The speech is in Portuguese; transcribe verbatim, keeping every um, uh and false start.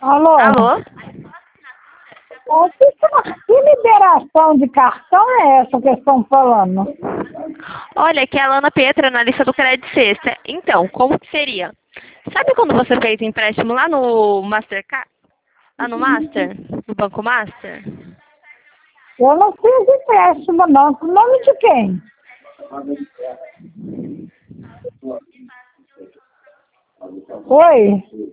Alô? Alô? É, que, que liberação de cartão é essa que estão falando? Olha, aqui é a Lana Petra na lista do Crédito Sexta. Então, como que seria? Sabe quando você fez empréstimo lá no Mastercard? Lá no Master? No Banco Master? Eu não fiz empréstimo, não. Com nome de quem? Oi?